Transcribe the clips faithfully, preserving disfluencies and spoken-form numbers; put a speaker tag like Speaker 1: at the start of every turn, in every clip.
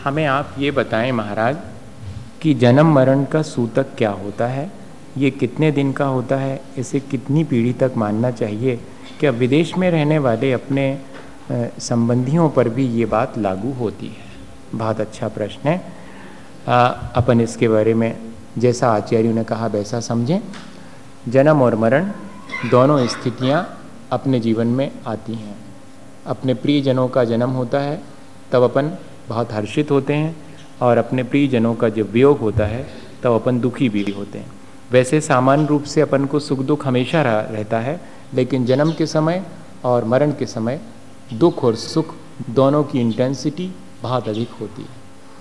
Speaker 1: हमें आप ये बताएं महाराज कि जन्म मरण का सूतक क्या होता है, ये कितने दिन का होता है, इसे कितनी पीढ़ी तक मानना चाहिए, क्या विदेश में रहने वाले अपने संबंधियों पर भी ये बात लागू होती है? बहुत अच्छा प्रश्न है। आ, अपन इसके बारे में जैसा आचार्यों ने कहा वैसा समझें। जन्म और मरण दोनों स्थितियाँ अपने जीवन में आती हैं। अपने प्रियजनों का जन्म होता है तब अपन बहुत हर्षित होते हैं, और अपने प्रियजनों का जब वियोग होता है तब अपन दुखी भी होते हैं। वैसे सामान्य रूप से अपन को सुख दुख हमेशा रहता है, लेकिन जन्म के समय और मरण के समय दुख और सुख दोनों की इंटेंसिटी बहुत अधिक होती है।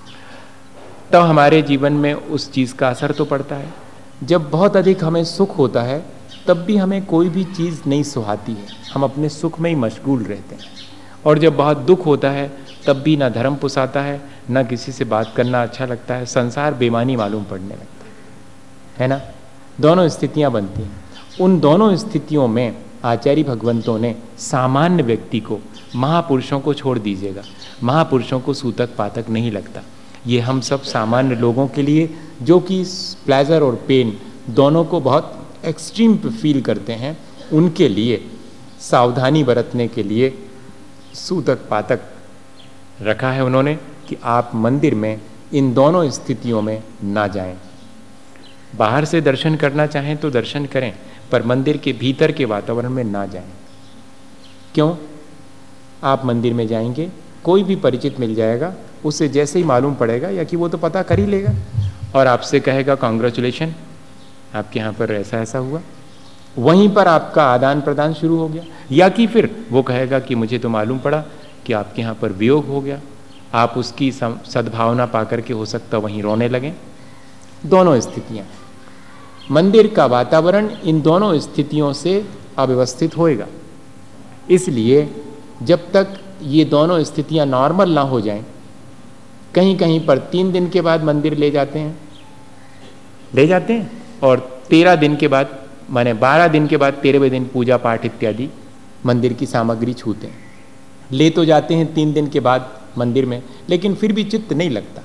Speaker 1: तब तो हमारे जीवन में उस चीज़ का असर तो पड़ता है। जब बहुत अधिक हमें सुख होता है तब भी हमें कोई भी चीज़ नहीं सुहाती है, हम अपने सुख में ही मशगूल रहते हैं। और जब बहुत दुख होता है तब भी ना धर्म पुसाता है, ना किसी से बात करना अच्छा लगता है, संसार बेमानी मालूम पड़ने लगता है, है ना। दोनों स्थितियां बनती हैं। उन दोनों स्थितियों में आचार्य भगवंतों ने सामान्य व्यक्ति को, महापुरुषों को छोड़ दीजिएगा, महापुरुषों को सूतक पातक नहीं लगता। ये हम सब सामान्य लोगों के लिए, जो कि प्लेजर और पेन दोनों को बहुत एक्सट्रीम फील करते हैं, उनके लिए सावधानी बरतने के लिए सूतक पातक रखा है उन्होंने कि आप मंदिर में इन दोनों स्थितियों में ना जाएं। बाहर से दर्शन करना चाहें तो दर्शन करें, पर मंदिर के भीतर के वातावरण में ना जाएं। क्यों? आप मंदिर में जाएंगे, कोई भी परिचित मिल जाएगा, उसे जैसे ही मालूम पड़ेगा, या कि वो तो पता कर ही लेगा और आपसे कहेगा कॉन्ग्रेचुलेशन, आपके यहाँ पर ऐसा ऐसा हुआ, वहीं पर आपका आदान प्रदान शुरू हो गया। या कि फिर वो कहेगा कि मुझे तो मालूम पड़ा कि आपके यहाँ पर वियोग हो गया, आप उसकी सद्भावना पाकर के हो सकता वहीं रोने लगें। दोनों स्थितियाँ, मंदिर का वातावरण इन दोनों स्थितियों से अव्यवस्थित होएगा। इसलिए जब तक ये दोनों स्थितियाँ नॉर्मल ना हो जाएं, कहीं कहीं पर तीन दिन के बाद मंदिर ले जाते हैं ले जाते हैं और तेरह दिन के बाद, माने बारह दिन के बाद तेरहवें दिन पूजा पाठ इत्यादि मंदिर की सामग्री छूते हैं। ले तो जाते हैं तीन दिन के बाद मंदिर में, लेकिन फिर भी चित्त नहीं लगता।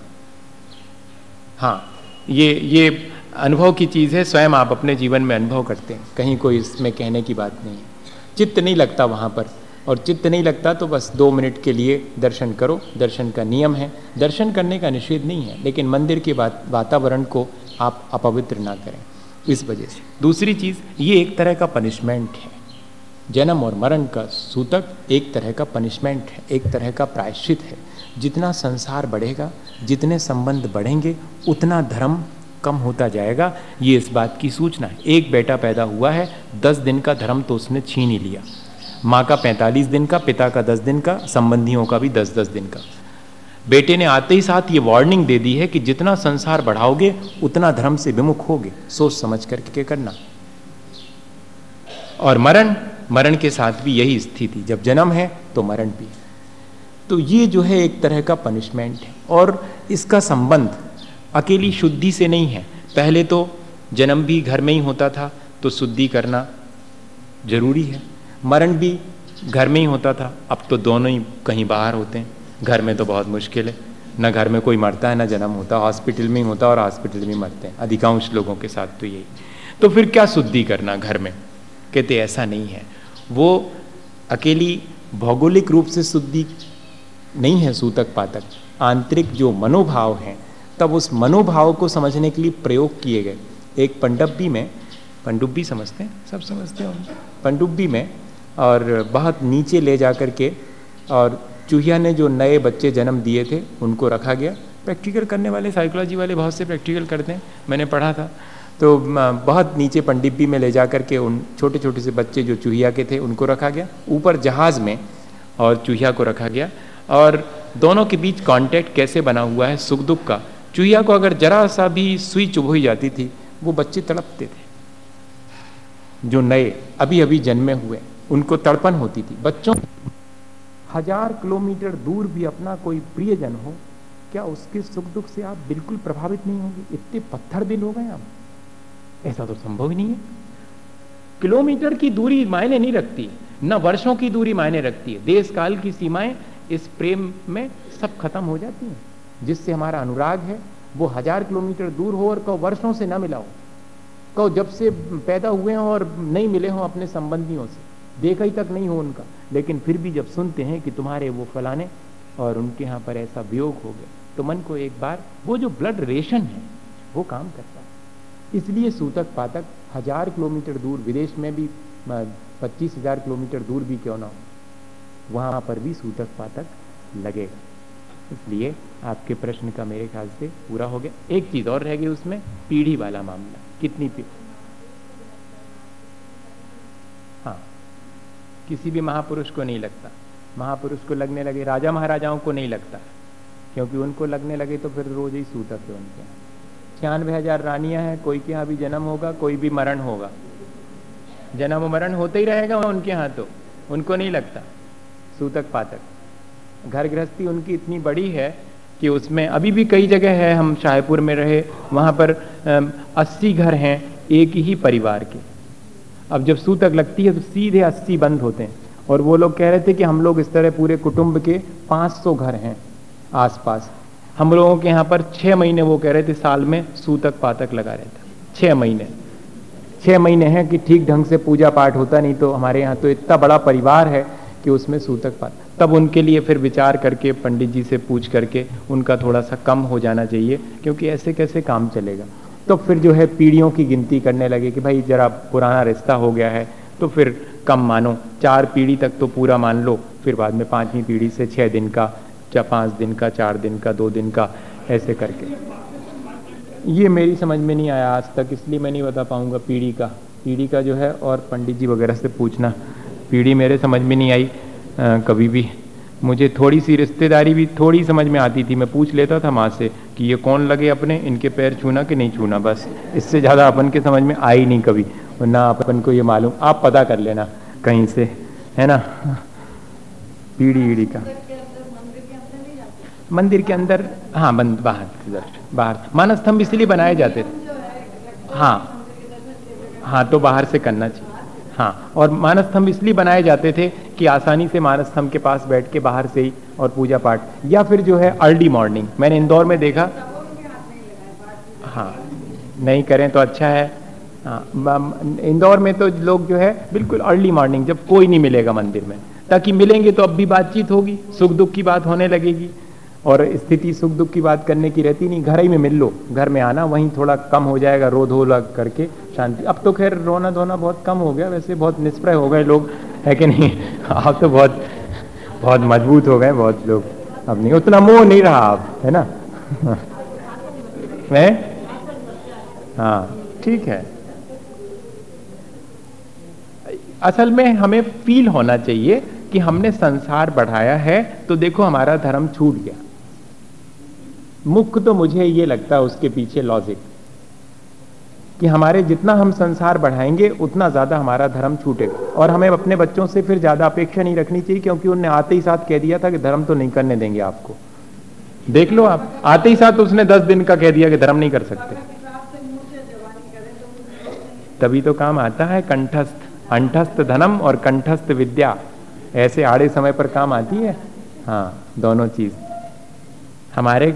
Speaker 1: हाँ, ये ये अनुभव की चीज़ है, स्वयं आप अपने जीवन में अनुभव करते हैं, कहीं कोई इसमें कहने की बात नहीं है। चित्त नहीं लगता वहाँ पर, और चित्त नहीं लगता तो बस दो मिनट के लिए दर्शन करो, दर्शन का नियम है, दर्शन करने का निषेध नहीं है, लेकिन मंदिर के वातावरण को आप अपवित्र ना करें इस वजह से। दूसरी चीज़, ये एक तरह का पनिशमेंट है। जन्म और मरण का सूतक एक तरह का पनिशमेंट है, एक तरह का प्रायश्चित है। जितना संसार बढ़ेगा, जितने संबंध बढ़ेंगे, उतना धर्म कम होता जाएगा। ये इस बात की सूचना है। एक बेटा पैदा हुआ है, दस दिन का धर्म तो उसने छीन ही लिया। माँ का पैंतालीस दिन का, पिता का दस दिन का, संबंधियों का भी दस दस दिन का। बेटे ने आते ही साथ ये वार्निंग दे दी है कि जितना संसार बढ़ाओगे उतना धर्म से विमुख होगे, सोच समझ करके करना। और मरण, मरण के साथ भी यही स्थिति, जब जन्म है तो मरण भी। तो ये जो है एक तरह का पनिशमेंट है, और इसका संबंध अकेली शुद्धि से नहीं है। पहले तो जन्म भी घर में ही होता था, तो शुद्धि करना जरूरी है। मरण भी घर में ही होता था, अब तो दोनों ही कहीं बाहर होते हैं। घर में तो बहुत मुश्किल है, न घर में कोई मरता है न जन्म होता, हॉस्पिटल में ही होता और हॉस्पिटल में मरते हैं अधिकांश लोगों के साथ तो यही। तो फिर क्या शुद्धि करना घर में? कहते ऐसा नहीं है। वो अकेली भौगोलिक रूप से शुद्धि नहीं है सूतक पातक, आंतरिक जो मनोभाव हैं, तब उस मनोभाव को समझने के लिए प्रयोग किए गए। एक पनडुब्बी में, पनडुब्बी समझते हैं, सब समझते हैं, पनडुब्बी में, और बहुत नीचे ले जा कर के, और चूहिया ने जो नए बच्चे जन्म दिए थे उनको रखा गया। प्रैक्टिकल करने वाले, साइकोलॉजी वाले बहुत से प्रैक्टिकल करते हैं, मैंने पढ़ा था। तो बहुत नीचे पनडुब्बी में ले जा कर के उन छोटे छोटे से बच्चे जो चूहिया के थे उनको रखा गया, ऊपर जहाज़ में, और चूहिया को रखा गया। और दोनों के बीच कांटेक्ट कैसे बना हुआ है, सुख दुख का। चूहिया को अगर जरा सा भी सुई चुभ ही जाती थी, वो बच्चे तड़पते थे। जो नए अभी अभी जन्मे हुए, उनको तड़पन होती थी। बच्चों, हजार किलोमीटर दूर भी अपना कोई प्रियजन हो, क्या उसके सुख दुख से आप बिल्कुल प्रभावित नहीं होंगे? इतने पत्थर दिल हो गए आप, ऐसा तो संभव ही नहीं है। किलोमीटर की दूरी मायने नहीं रखती, न वर्षों की दूरी मायने रखती है। देश काल की सीमाएं इस प्रेम में सब खत्म हो जाती हैं। जिससे हमारा अनुराग है वो हजार किलोमीटर दूर हो और कहो वर्षों से ना मिला हो, कहो जब से पैदा हुए हों और नहीं मिले हों अपने संबंधियों से, देखा ही तक नहीं हो उनका, लेकिन फिर भी जब सुनते हैं कि तुम्हारे वो फलाने और उनके यहाँ पर ऐसा वियोग हो गया, तो मन को एक बार वो जो ब्लड रिलेशन है वो काम करता है। इसलिए सूतक पातक हजार किलोमीटर दूर, विदेश में भी पच्चीस हजार किलोमीटर दूर भी क्यों ना हो, वहां पर भी सूतक पातक लगेगा। इसलिए आपके प्रश्न का मेरे ख्याल से पूरा हो गया। एक चीज और रह गई उसमें, पीढ़ी वाला मामला। कितनी पीढ़ी? हाँ, किसी भी महापुरुष को नहीं लगता। महापुरुष को लगने लगे, राजा महाराजाओं को नहीं लगता, क्योंकि उनको लगने लगे तो फिर रोज ही सूतक है उनके यहाँ। छियानवे हजार रानियां हैं, कोई के यहाँ भी जन्म होगा, कोई भी मरण होगा, जन्म मरण होते ही रहेगा उनके यहाँ, तो उनको नहीं लगता सूतक पातक। घर गृहस्थी उनकी इतनी बड़ी है कि उसमें अभी भी कई जगह है, हम शाहपुर में रहे, वहाँ पर अस्सी घर हैं एक ही परिवार के। अब जब सूतक लगती है तो सीधे अस्सी बंद होते हैं, और वो लोग कह रहे थे कि हम लोग इस तरह पूरे कुटुंब के पाँच सौ घर हैं आसपास। हम लोगों के यहाँ पर छः महीने वो कह रहे थे साल में सूतक पातक लगा रहता, छः महीने छः महीने हैं कि ठीक ढंग से पूजा पाठ होता नहीं। तो हमारे यहाँ तो इतना बड़ा परिवार है कि उसमें सूतक पातक, तब उनके लिए फिर विचार करके पंडित जी से पूछ करके उनका थोड़ा सा कम हो जाना चाहिए, क्योंकि ऐसे कैसे काम चलेगा। तो फिर जो है पीढ़ियों की गिनती करने लगे कि भाई जरा पुराना रिश्ता हो गया है तो फिर कम मानो, चार पीढ़ी तक तो पूरा मान लो, फिर बाद में पांचवी पीढ़ी से छः दिन का, या पाँच दिन का, चार दिन का, दो दिन का, ऐसे करके। ये मेरी समझ में नहीं आया आज तक, इसलिए मैं नहीं बता पाऊंगा पीढ़ी का। पीढ़ी का जो है और पंडित जी वगैरह से पूछना, पीढ़ी मेरे समझ में नहीं आई आ, कभी भी। मुझे थोड़ी सी रिश्तेदारी भी थोड़ी समझ में आती थी, मैं पूछ लेता था माँ से कि ये कौन लगे अपने, इनके पैर छूना कि नहीं छूना, बस इससे ज़्यादा अपन के समझ में आई नहीं कभी, ना अपन को ये मालूम। आप पता कर लेना कहीं से, है ना। पीढ़ी ईढ़ी का मंदिर के अंदर, हाँ बंद, बाहर बाहर मानस स्तंभ इसलिए बनाए जाते थे। हाँ हाँ, तो बाहर से करना चाहिए। हाँ, और मानस स्तंभ इसलिए बनाए जाते थे कि आसानी से मानस स्तंभ के पास बैठ के बाहर से ही और पूजा पाठ, या फिर जो है अर्ली मॉर्निंग, मैंने इंदौर में देखा। हाँ, नहीं करें तो अच्छा है। हाँ, इंदौर में तो लोग जो है बिल्कुल अर्ली मॉर्निंग, जब कोई नहीं मिलेगा मंदिर में, ताकि मिलेंगे तो अब भी बातचीत होगी, सुख दुख की बात होने लगेगी, और स्थिति सुख दुख की बात करने की रहती नहीं। घर ही में मिल लो, घर में आना, वहीं थोड़ा कम हो जाएगा, रो धो लग करके शांति। अब तो खैर रोना धोना बहुत कम हो गया, वैसे बहुत निष्प्रय हो गए लोग, है कि नहीं। अब तो बहुत बहुत मजबूत हो गए बहुत लोग, अब नहीं उतना मोह नहीं रहा अब, है ना। मैं हाँ, ठीक है। असल में हमें फील होना चाहिए कि हमने संसार बढ़ाया है, तो देखो हमारा धर्म छूट गया। मुख्य तो मुझे ये लगता है उसके पीछे लॉजिक, कि हमारे जितना हम संसार बढ़ाएंगे उतना ज्यादा हमारा धर्म छूटेगा, और हमें अपने बच्चों से फिर ज्यादा अपेक्षा नहीं रखनी चाहिए, क्योंकि उनने आते ही साथ कह दिया था कि धर्म तो नहीं करने देंगे आपको। देख लो आप, आते ही साथ उसने दस दिन का कह दिया कि धर्म नहीं कर सकते। तभी तो काम आता है कंठस्थ, अंठस्थ धनम और कंठस्थ विद्या, ऐसे आड़े समय पर काम आती है। हाँ, दोनों चीज। हमारे